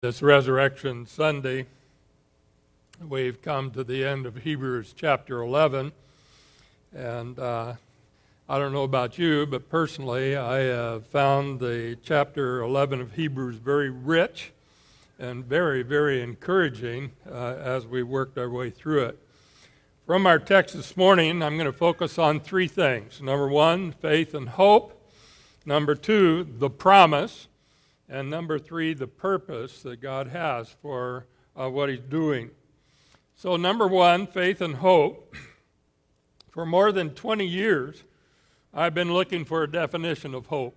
This Resurrection Sunday, we've come to the end of Hebrews chapter 11, and I don't know about you, but personally I have found the chapter 11 of Hebrews very rich and very, very encouraging as we worked our way through it. From our text this morning, I'm going to focus on three things. Number one, faith and hope. Number two, the promise. And number three, the purpose that God has for what he's doing. So number one, faith and hope. For more than 20 years, I've been looking for a definition of hope.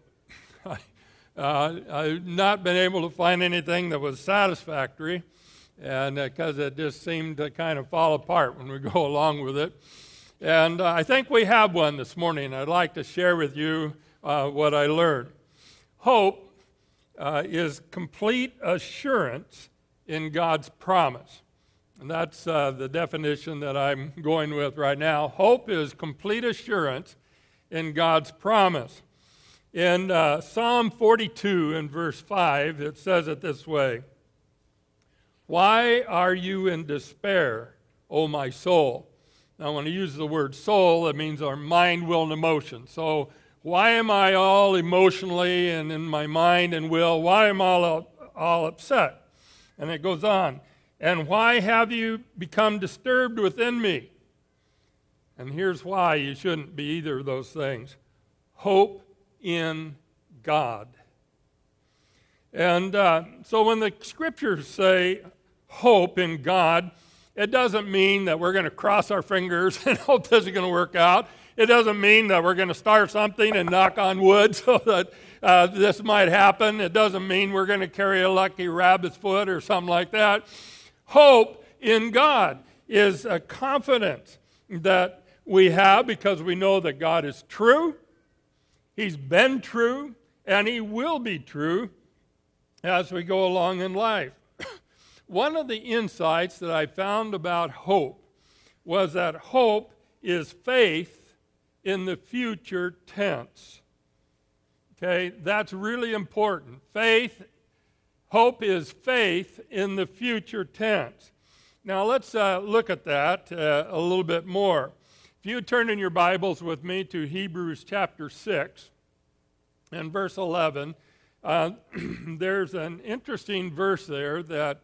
I've not been able to find anything that was satisfactory, and because it just seemed to kind of fall apart when we go along with it. And I think we have one this morning. I'd like to share with you what I learned. Hope is complete assurance in God's promise. And that's the definition that I'm going with right now. Hope is complete assurance in God's promise. In Psalm 42 and verse 5, it says it this way: "Why are you in despair, O my soul?" Now, when I use the word soul, it means our mind, will, and emotion. So, why am I all emotionally and in my mind and will? Why am I all upset? And it goes on. "And why have you become disturbed within me?" And here's why you shouldn't be either of those things. Hope in God. And so when the scriptures say hope in God, it doesn't mean that we're going to cross our fingers and hope this is going to work out. It doesn't mean that we're going to start something and knock on wood so that this might happen. It doesn't mean we're going to carry a lucky rabbit's foot or something like that. Hope in God is a confidence that we have because we know that God is true, he's been true, and he will be true as we go along in life. One of the insights that I found about hope was that hope is faith in the future tense. Okay, that's really important. Hope is faith in the future tense. Now let's look at that a little bit more. If you turn in your Bibles with me to Hebrews chapter 6 and verse 11, there's an interesting verse there that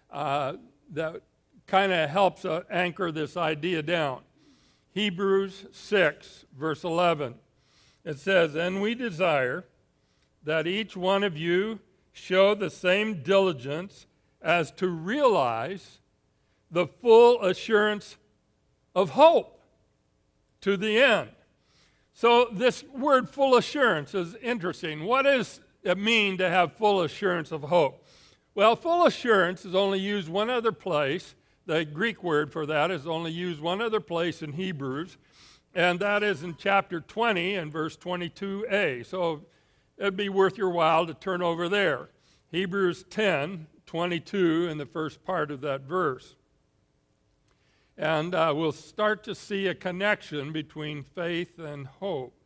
kind of helps anchor this idea down. Hebrews 6, verse 11. It says, "And we desire that each one of you show the same diligence as to realize the full assurance of hope to the end." So this word full assurance is interesting. What does it mean to have full assurance of hope? Well, full assurance is only used one other place. The Greek word for that is only used one other place in Hebrews, and that is in chapter 20 and verse 22a. So it'd be worth your while to turn over there. Hebrews 10:22 in the first part of that verse. And we'll start to see a connection between faith and hope.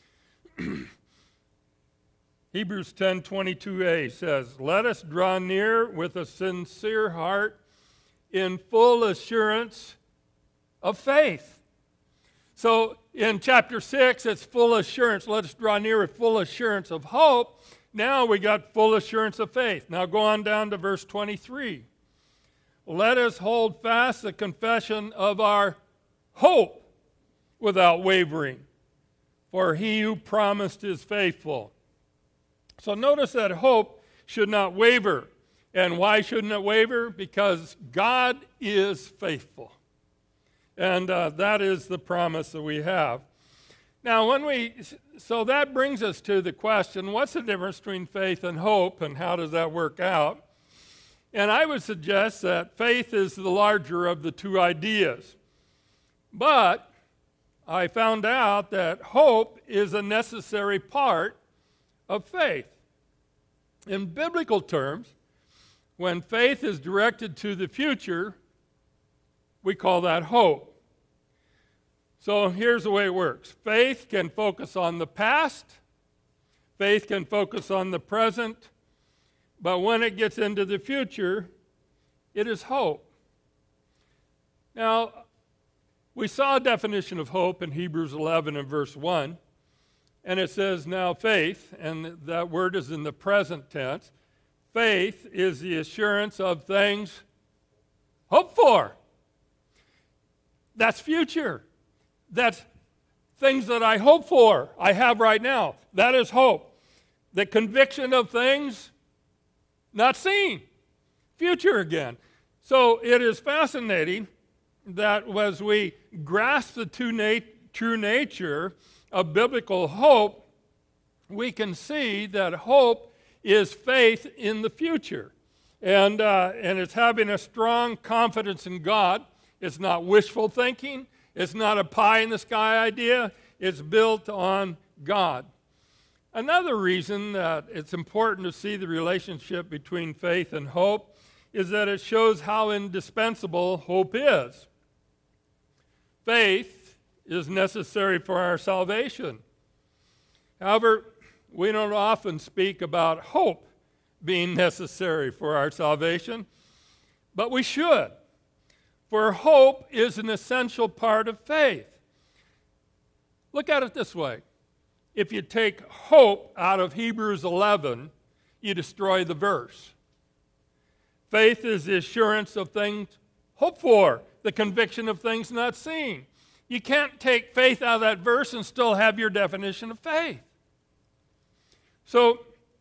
Hebrews 10:22a says, "Let us draw near with a sincere heart in full assurance of faith." So in chapter 6, it's full assurance. Let us draw near with full assurance of hope. Now we got full assurance of faith. Now go on down to verse 23. "Let us hold fast the confession of our hope without wavering, for he who promised is faithful." So notice that hope should not waver. And why shouldn't it waver? Because God is faithful. And that is the promise that we have. Now, so that brings us to the question, what's the difference between faith and hope, and how does that work out? And I would suggest that faith is the larger of the two ideas. But I found out that hope is a necessary part of faith. In biblical terms, when faith is directed to the future, we call that hope. So here's the way it works. Faith can focus on the past. Faith can focus on the present. But when it gets into the future, it is hope. Now, we saw a definition of hope in Hebrews 11 and verse 1. And it says, now faith, and that word is in the present tense. Faith is the assurance of things hoped for. That's future. That's things that I hope for, I have right now. That is hope. The conviction of things not seen. Future again. So it is fascinating that as we grasp the true nature of biblical hope, we can see that hope is faith in the future. And it's having a strong confidence in God. It's not wishful thinking. It's not a pie-in-the-sky idea. It's built on God. Another reason that it's important to see the relationship between faith and hope is that it shows how indispensable hope is. Faith is necessary for our salvation. However, we don't often speak about hope being necessary for our salvation, but we should. For hope is an essential part of faith. Look at it this way. If you take hope out of Hebrews 11, you destroy the verse. Faith is the assurance of things hoped for, the conviction of things not seen. You can't take faith out of that verse and still have your definition of faith. So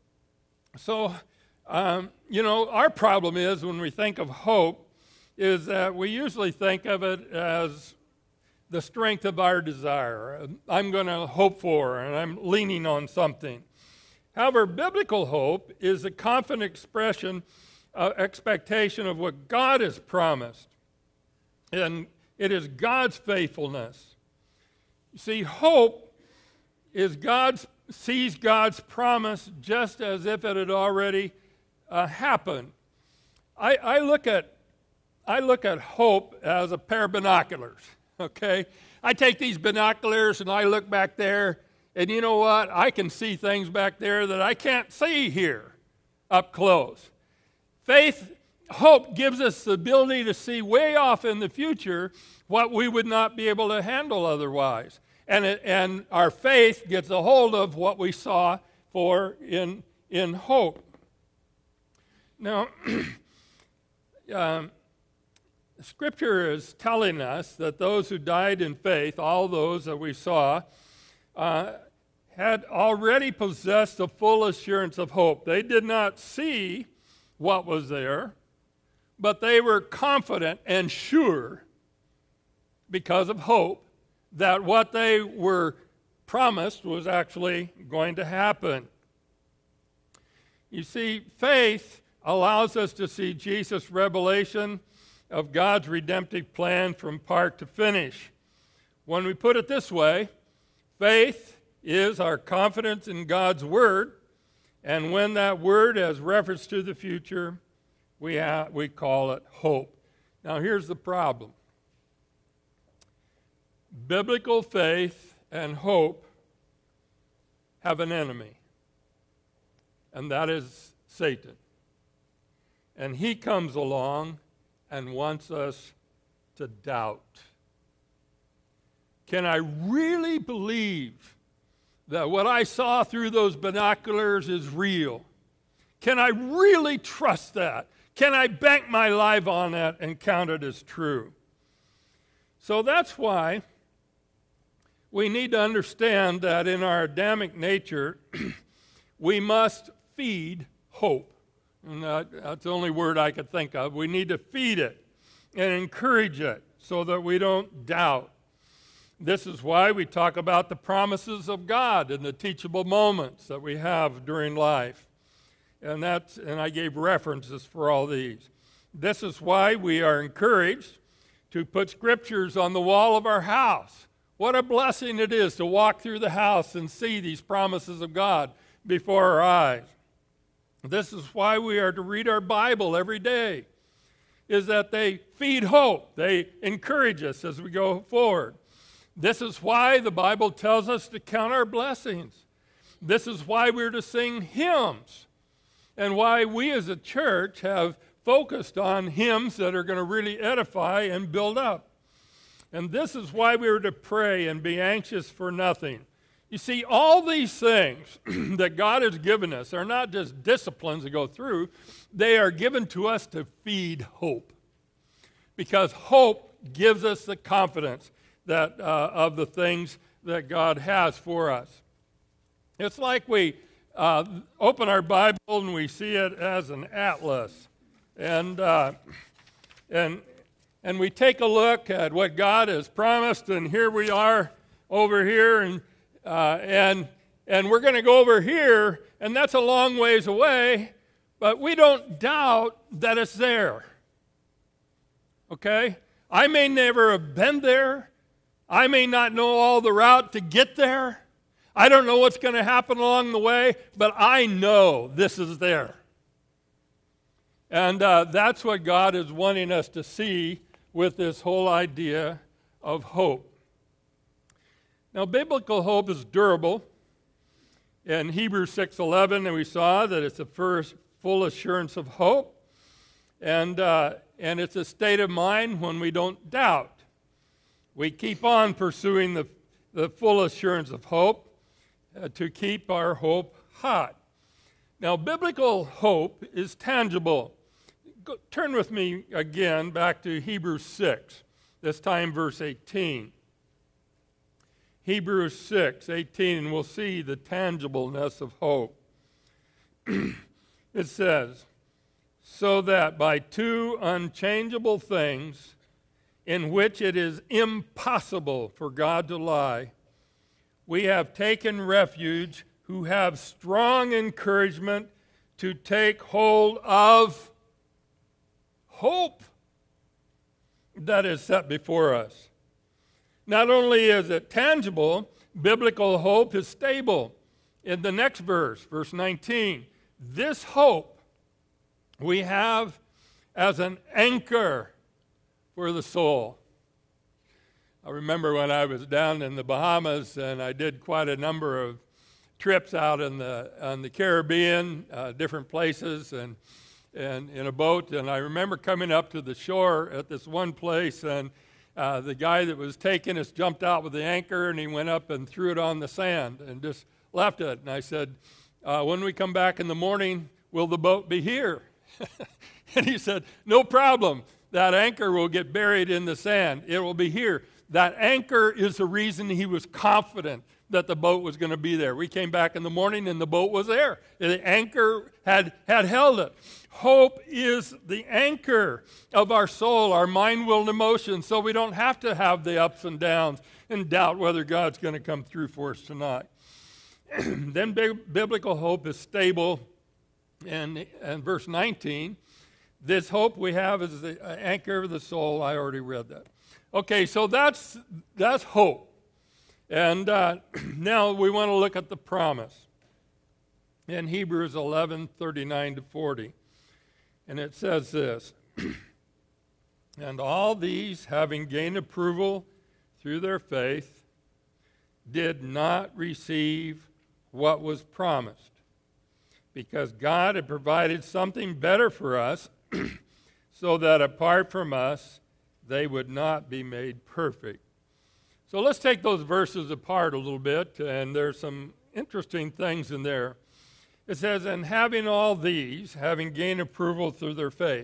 our problem is when we think of hope is that we usually think of it as the strength of our desire. I'm going to hope for, and I'm leaning on something. However, biblical hope is a confident expectation of what God has promised. And it is God's faithfulness. You see, hope is sees God's promise just as if it had already happened. I look at hope as a pair of binoculars. Okay, I take these binoculars and I look back there, and you know what? I can see things back there that I can't see here up close. Hope gives us the ability to see way off in the future what we would not be able to handle otherwise. And our faith gets a hold of what we saw for in hope. Now, Scripture is telling us that those who died in faith, all those that we saw, had already possessed the full assurance of hope. They did not see what was there, but they were confident and sure because of hope that what they were promised was actually going to happen. You see, faith allows us to see Jesus' revelation of God's redemptive plan from part to finish. When we put it this way, faith is our confidence in God's word, and when that word has reference to the future, we call it hope. Now here's the problem. Biblical faith and hope have an enemy, and that is Satan. And he comes along and wants us to doubt. Can I really believe that what I saw through those binoculars is real? Can I really trust that? Can I bank my life on that and count it as true? So that's why we need to understand that in our Adamic nature, we must feed hope. And that's the only word I could think of. We need to feed it and encourage it so that we don't doubt. This is why we talk about the promises of God and the teachable moments that we have during life. And I gave references for all these. This is why we are encouraged to put scriptures on the wall of our house. What a blessing it is to walk through the house and see these promises of God before our eyes. This is why we are to read our Bible every day, is that they feed hope. They encourage us as we go forward. This is why the Bible tells us to count our blessings. This is why we're to sing hymns and why we as a church have focused on hymns that are going to really edify and build up. And this is why we are to pray and be anxious for nothing. You see, all these things that God has given us are not just disciplines to go through. They are given to us to feed hope. Because hope gives us the confidence that of the things that God has for us. It's like we open our Bible and we see it as an atlas. And we take a look at what God has promised, and here we are over here, and we're going to go over here, and that's a long ways away, but we don't doubt that it's there. Okay? I may never have been there. I may not know all the route to get there. I don't know what's going to happen along the way, but I know this is there. And that's what God is wanting us to see with this whole idea of hope. Now, biblical hope is durable. In Hebrews 6:11, and we saw that it's the first full assurance of hope. And it's a state of mind when we don't doubt. We keep on pursuing the full assurance of hope to keep our hope hot. Now, biblical hope is tangible. Turn with me again back to Hebrews 6, this time verse 18. Hebrews 6:18, and we'll see the tangibleness of hope. It says, so that by two unchangeable things in which it is impossible for God to lie, we have taken refuge who have strong encouragement to take hold of hope that is set before us. Not only is it tangible, biblical hope is stable. In the next verse, verse 19, this hope we have as an anchor for the soul. I remember when I was down in the Bahamas, and I did quite a number of trips out on the Caribbean, different places, and in a boat. And I remember coming up to the shore at this one place, and the guy that was taking us jumped out with the anchor, and he went up and threw it on the sand and just left it. And I said, when we come back in the morning, will the boat be here? And he said, no problem. That anchor will get buried in the sand. It will be here. That anchor is the reason he was confident that the boat was going to be there. We came back in the morning and the boat was there. The anchor had held it. Hope is the anchor of our soul, our mind, will, and emotion, so we don't have to have the ups and downs and doubt whether God's going to come through for us tonight. Then biblical hope is stable. And verse 19, this hope we have is the anchor of the soul. I already read that. Okay, so that's hope. And now we want to look at the promise in Hebrews 11:39-40. And it says this, and all these, having gained approval through their faith, did not receive what was promised, because God had provided something better for us, so that apart from us, they would not be made perfect. So let's take those verses apart a little bit, and there's some interesting things in there. It says, and having all these, having gained approval through their faith.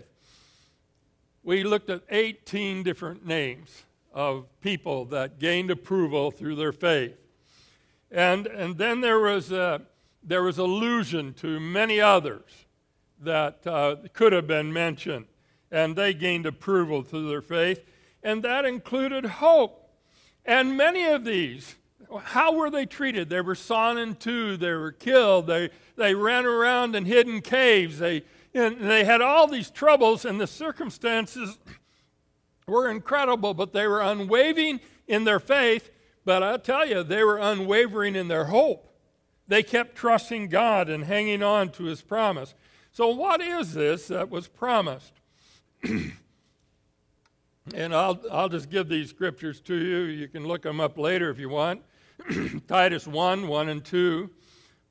We looked at 18 different names of people that gained approval through their faith. And then there was allusion to many others that could have been mentioned, and they gained approval through their faith, and that included hope. And many of these, how were they treated? They were sawn in two, they were killed, they ran around and hid in caves, they had all these troubles, and the circumstances were incredible, but they were unwavering in their faith. But I'll tell you, they were unwavering in their hope. They kept trusting God and hanging on to His promise. So what is this that was promised? And I'll just give these scriptures to you. You can look them up later if you want. Titus 1:1 and 2.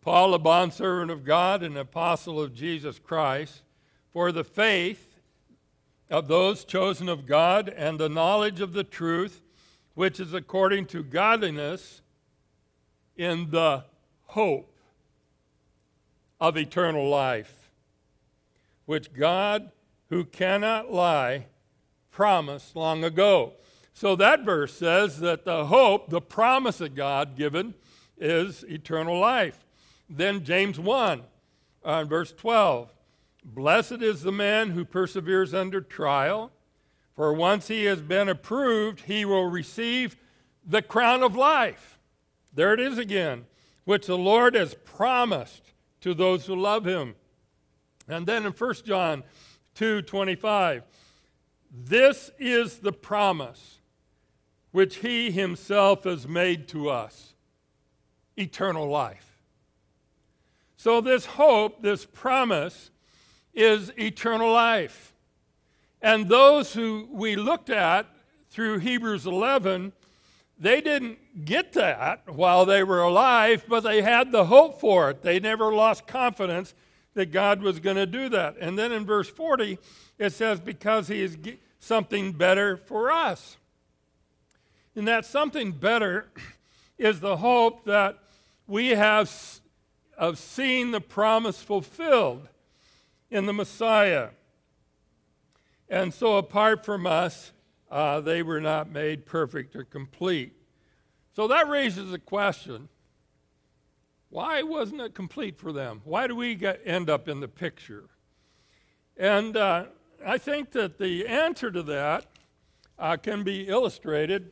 Paul, a bondservant of God and apostle of Jesus Christ, for the faith of those chosen of God and the knowledge of the truth, which is according to godliness, in the hope of eternal life, which God, who cannot lie, promised long ago. So that verse says that the hope, the promise of God given, is eternal life. Then James 1, verse 12. Blessed is the man who perseveres under trial, for once he has been approved, he will receive the crown of life. There it is again, which the Lord has promised to those who love him. And then in 1 John 2:25, this is the promise which he himself has made to us, eternal life. So this hope, this promise, is eternal life. And those who we looked at through Hebrews 11, they didn't get that while they were alive, but they had the hope for it. They never lost confidence that God was going to do that. And then in verse 40, it says, because he is something better for us. And that something better is the hope that we have of seeing the promise fulfilled in the Messiah. And so apart from us, they were not made perfect or complete. So that raises a question. Why wasn't it complete for them? Why do we end up in the picture? And I think that the answer to that can be illustrated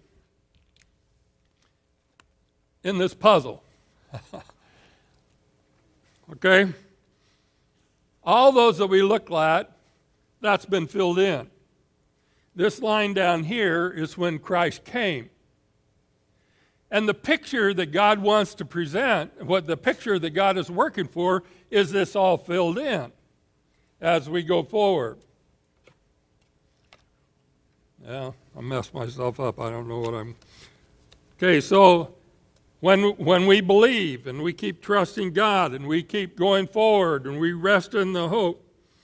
in this puzzle. Okay? All those that we look at, that's been filled in. This line down here is when Christ came. And the picture that God wants to present, what the picture that God is working for, is this all filled in as we go forward. Yeah, I messed myself up. I don't know what I'm... Okay, so when we believe and we keep trusting God and we keep going forward and we rest in the hope,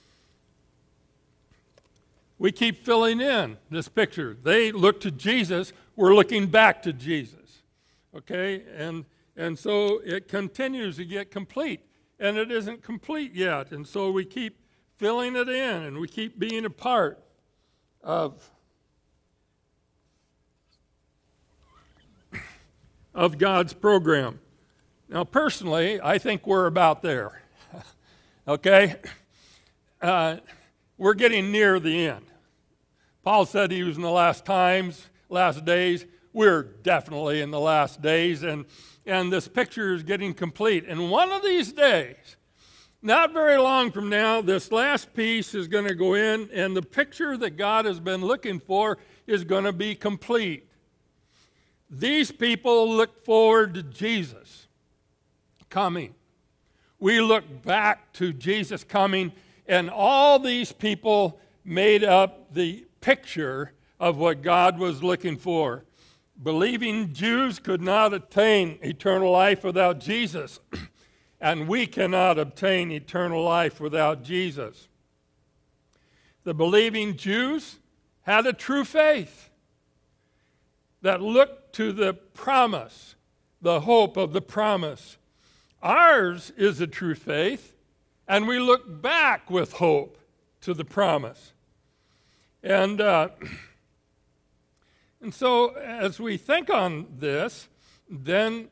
we keep filling in this picture. They look to Jesus. We're looking back to Jesus. Okay? And so it continues to get complete. And it isn't complete yet. And so we keep filling it in and we keep being a part of God's program. Now, personally, I think we're about there. Okay? We're getting near the end. Paul said he was in the last days. We're definitely in the last days, and this picture is getting complete. And one of these days, not very long from now, this last piece is going to go in, and the picture that God has been looking for is going to be complete. These people look forward to Jesus coming. We look back to Jesus coming, and all these people made up the picture of what God was looking for. Believing Jews could not attain eternal life without Jesus, and we cannot obtain eternal life without Jesus. The believing Jews had a true faith that looked to the promise, the hope of the promise. Ours is a true faith, and we look back with hope to the promise. And so as we think on this, then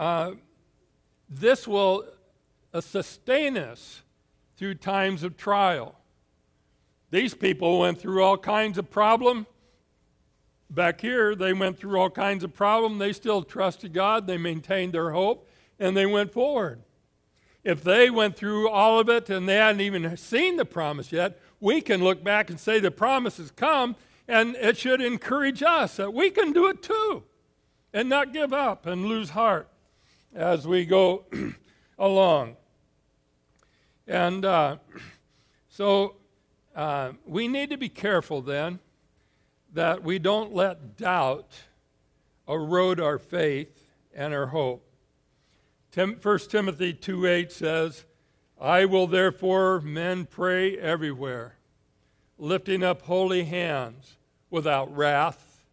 this will sustain us through times of trial. These people went through all kinds of problem. Back here, they went through all kinds of problem. They still trusted God. They maintained their hope, and they went forward. If they went through all of it and they hadn't even seen the promise yet, we can look back and say the promise has come, and it should encourage us that we can do it too and not give up and lose heart as we go along. And so we need to be careful then that we don't let doubt erode our faith and our hope. 1 Timothy 2:8 says, I will therefore, men, pray everywhere, lifting up holy hands without wrath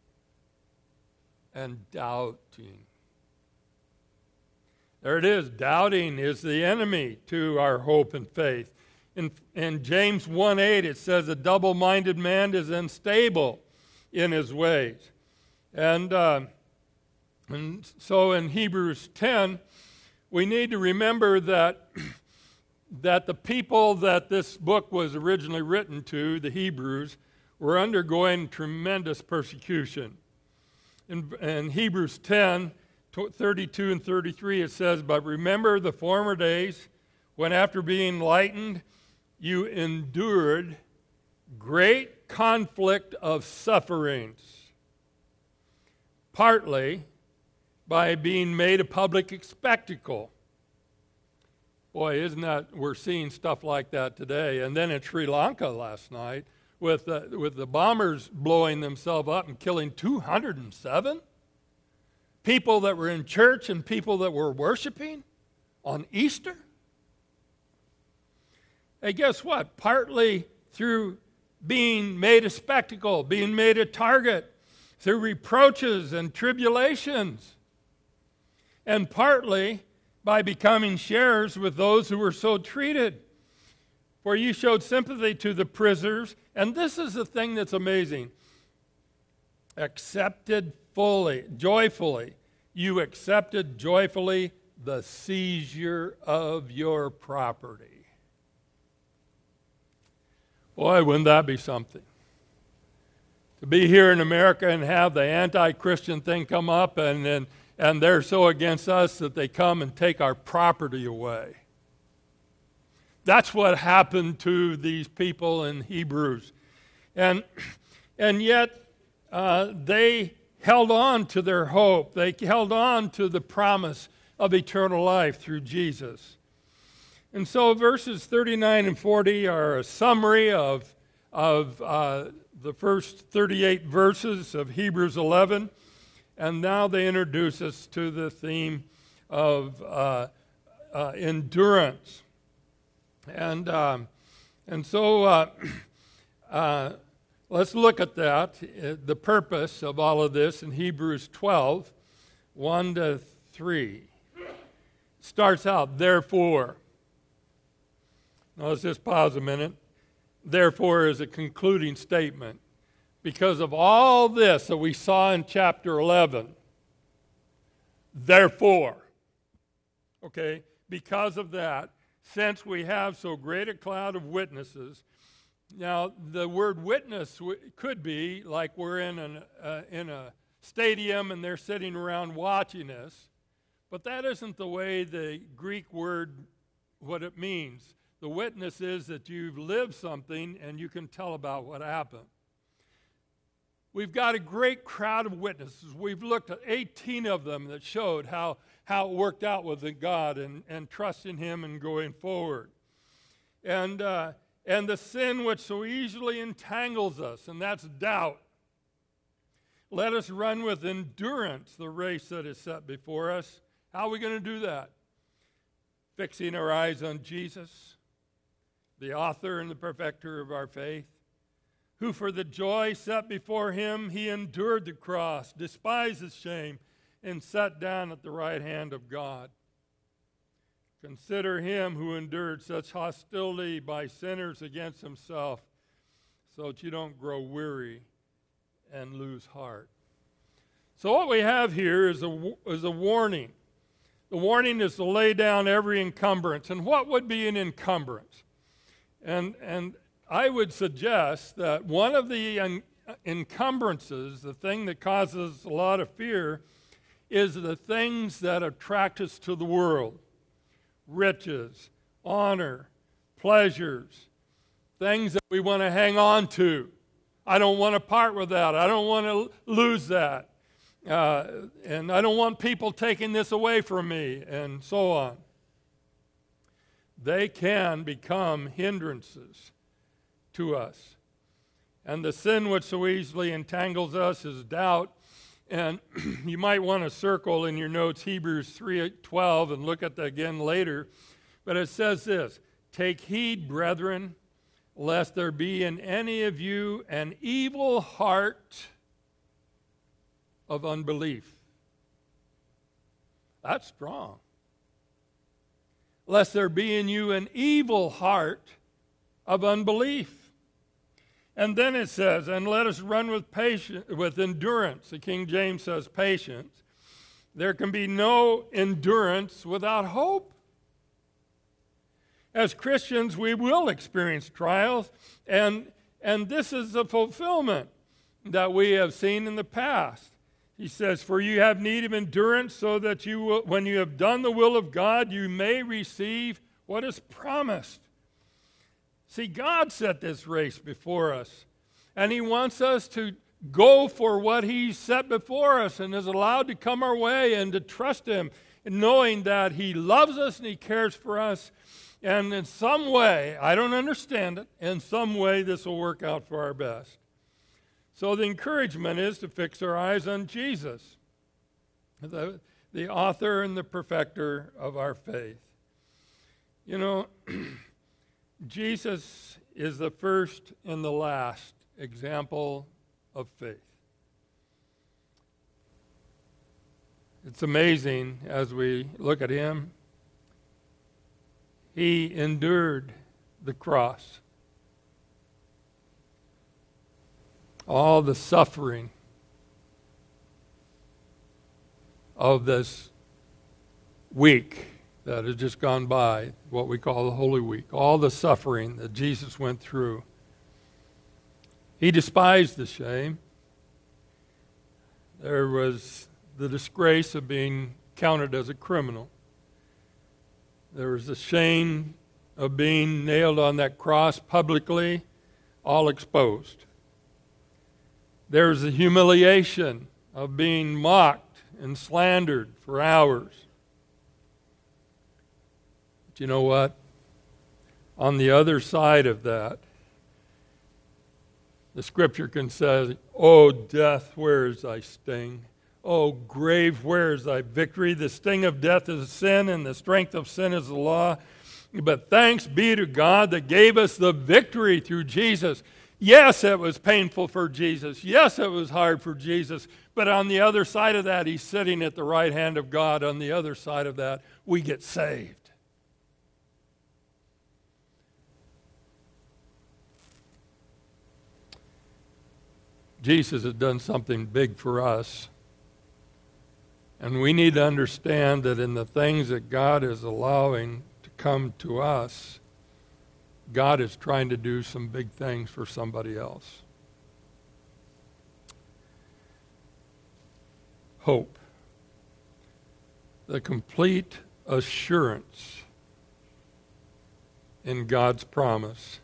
and doubting. There it is. Doubting is the enemy to our hope and faith. In James 1:8 it says, a double-minded man is unstable in his ways. And so in Hebrews 10, we need to remember that the people that this book was originally written to, the Hebrews, were undergoing tremendous persecution. In Hebrews 10, 32 and 33, it says, but remember the former days when after being enlightened, you endured great conflict of sufferings, partly by being made a public spectacle. Boy, isn't that, we're seeing stuff like that today. And then in Sri Lanka last night, with the bombers blowing themselves up and killing 207 people that were in church and people that were worshiping on Easter. Hey, guess what? Partly through being made a spectacle, being made a target, through reproaches and tribulations, and partly by becoming sharers with those who were so treated. For you showed sympathy to the prisoners, and this is the thing that's amazing. Accepted fully, joyfully. You accepted joyfully the seizure of your property. Boy, wouldn't that be something? To be here in America and have the anti-Christian thing come up and they're so against us that they come and take our property away. That's what happened to these people in Hebrews. And yet they held on to their hope. They held on to the promise of eternal life through Jesus. And so verses 39 and 40 are a summary of the first 38 verses of Hebrews 11. And now they introduce us to the theme of endurance. And so let's look at that, the purpose of all of this in Hebrews 12, 1 to 3. Starts out, therefore. Now let's just pause a minute. Therefore is a concluding statement. Because of all this that we saw in chapter 11, therefore, okay, because of that, since we have so great a cloud of witnesses, now the word witness could be like we're in a stadium and they're sitting around watching us, but that isn't the way the Greek word, what it means. The witness is that you've lived something and you can tell about what happened. We've got a great crowd of witnesses. We've looked at 18 of them that showed how it worked out with God and trusting Him and going forward. And the sin which so easily entangles us, and that's doubt. Let us run with endurance the race that is set before us. How are we going to do that? Fixing our eyes on Jesus, the author and the perfecter of our faith, who for the joy set before him, he endured the cross, despised the shame, and sat down at the right hand of God. Consider him who endured such hostility by sinners against himself, so that you don't grow weary and lose heart. So what we have here is a warning. The warning is to lay down every encumbrance. And what would be an encumbrance? And I would suggest that one of the encumbrances, the thing that causes a lot of fear, is the things that attract us to the world. Riches, honor, pleasures, things that we want to hang on to. I don't want to part with that. I don't want to lose that. And I don't want people taking this away from me, and so on. They can become hindrances to us. And the sin which so easily entangles us is doubt. And you might want to circle in your notes Hebrews 3:12 and look at that again later. But it says this, "Take heed, brethren, lest there be in any of you an evil heart of unbelief." That's strong. "Lest there be in you an evil heart of unbelief." And then it says, "And let us run with endurance." The King James says patience. There can be no endurance without hope. As Christians, we will experience trials, and this is the fulfillment that we have seen in the past. He says, "For you have need of endurance, so that you will, when you have done the will of God, you may receive what is promised." See, God set this race before us, and He wants us to go for what He set before us and is allowed to come our way, and to trust Him, knowing that He loves us and He cares for us. And in some way, I don't understand it, in some way this will work out for our best. So the encouragement is to fix our eyes on Jesus, the author and the perfecter of our faith. You know, Jesus is the first and the last example of faith. It's amazing as we look at Him. He endured the cross, all the suffering of this week that has just gone by, what we call the Holy Week, all the suffering that Jesus went through. He despised the shame. There was the disgrace of being counted as a criminal. There was the shame of being nailed on that cross publicly, all exposed. There was the humiliation of being mocked and slandered for hours. But you know what? On the other side of that, the Scripture can say, "O death, where is thy sting? O grave, where is thy victory? The sting of death is sin, and the strength of sin is the law. But thanks be to God that gave us the victory through Jesus." Yes, it was painful for Jesus. Yes, it was hard for Jesus. But on the other side of that, He's sitting at the right hand of God. On the other side of that, we get saved. Jesus has done something big for us. And we need to understand that in the things that God is allowing to come to us, God is trying to do some big things for somebody else. Hope. The complete assurance in God's promise.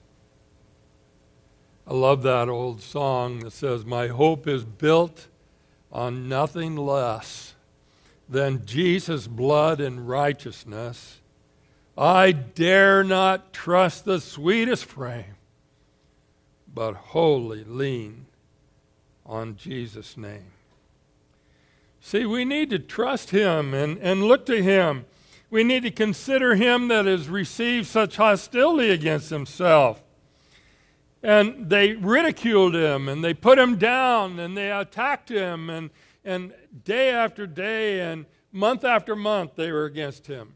I love that old song that says, "My hope is built on nothing less than Jesus' blood and righteousness. I dare not trust the sweetest frame, but wholly lean on Jesus' name." See, we need to trust Him and look to Him. We need to consider Him that has received such hostility against Himself. And they ridiculed Him, and they put Him down, and they attacked Him, and day after day and month after month they were against Him.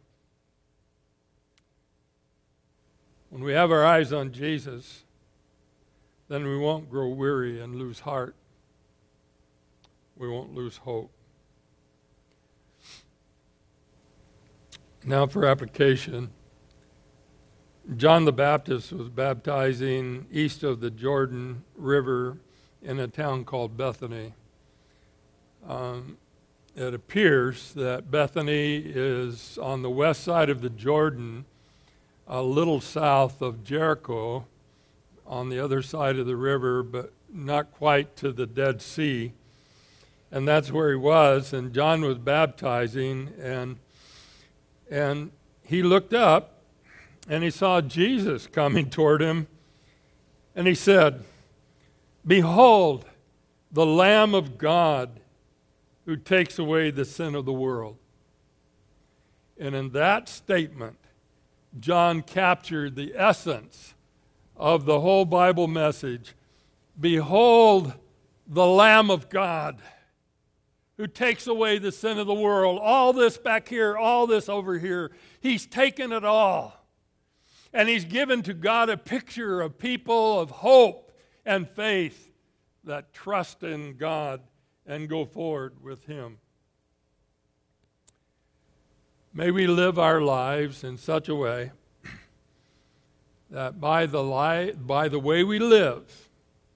When we have our eyes on Jesus, then we won't grow weary and lose heart. We won't lose hope. Now for application. John the Baptist was baptizing east of the Jordan River in a town called Bethany. It appears that Bethany is on the west side of the Jordan, a little south of Jericho, on the other side of the river, but not quite to the Dead Sea. And that's where he was, and John was baptizing, and he looked up, and he saw Jesus coming toward him, and he said, "Behold, the Lamb of God who takes away the sin of the world. And in that statement, John captured the essence of the whole Bible message. Behold the Lamb of God who takes away the sin of the world. All this back here, all this over here. He's taken it all. And he's given to God a picture of people of hope and faith that trust in God and go forward with him. May we live our lives in such a way that by the way we live,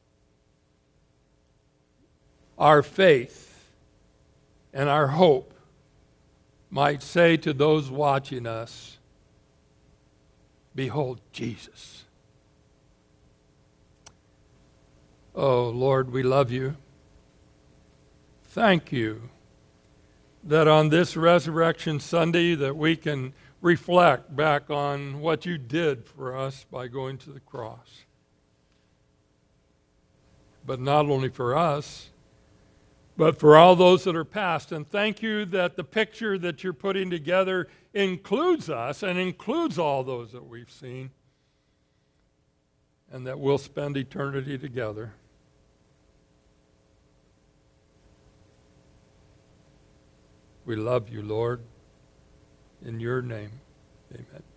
our faith and our hope might say to those watching us, behold Jesus. Oh, Lord, we love you. Thank you that on this Resurrection Sunday that we can reflect back on what you did for us by going to the cross. But not only for us, but for all those that are past. And thank you that the picture that you're putting together includes us and includes all those that we've seen, and that we'll spend eternity together. We love you, Lord. In your name, amen.